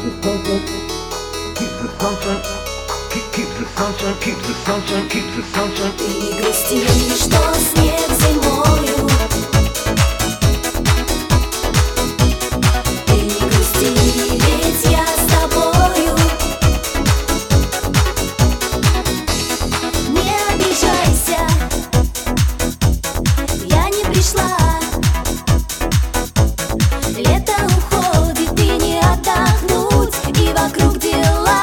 Ты не грусти, что снег зимою. Ты не грусти, ведь я с тобою. Не обижайся, я не пришла. Лето уходит, и не отдохнуть, и вокруг дела.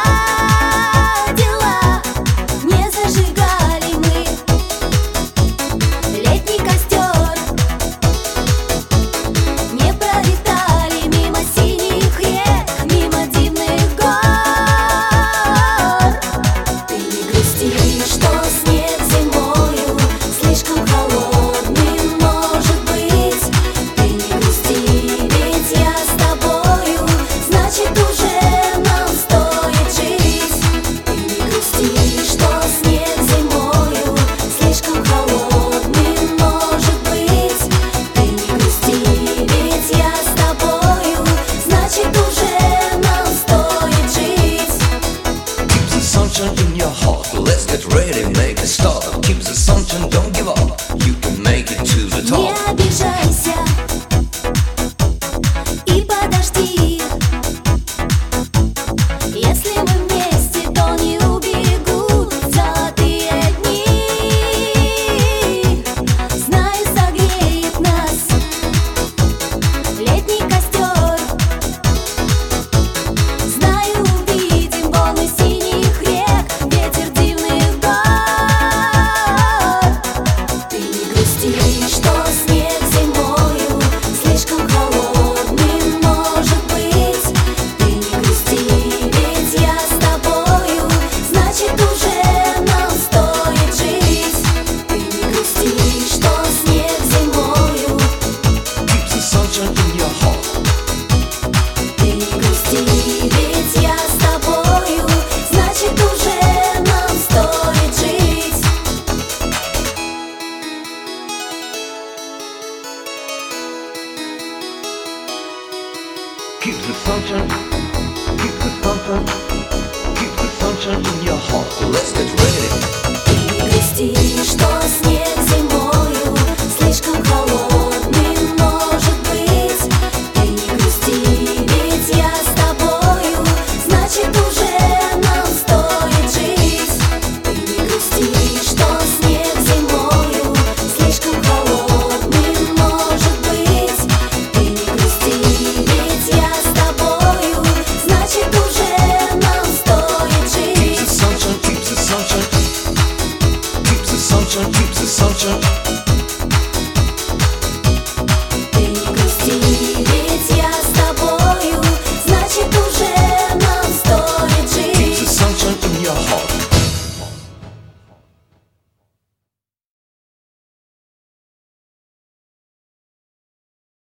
In your heart, let's get ready, make a start. Keep the sunshine, don't give up. You can make it to the top. Не обижайся и подожди. Если мы вместе, то не убегут золотые дни. Знаю, согреет нас летний костер. Знаю, увидим волны синих рек, ветер дивных гор. Ты не грусти, что снег зимою слишком холодным может быть. Ты не грусти, ведь я с тобою, значит уже нам стоит жить. Ты не грусти, что снег зимою. Keep the sunshine in your heart. Ты не грусти, ведь я с тобою, значит уже нам стоит жить. Keep the sunshine, keep the sunshine, keep the sunshine in your heart. Let's get ready. Ты не грусти, что снег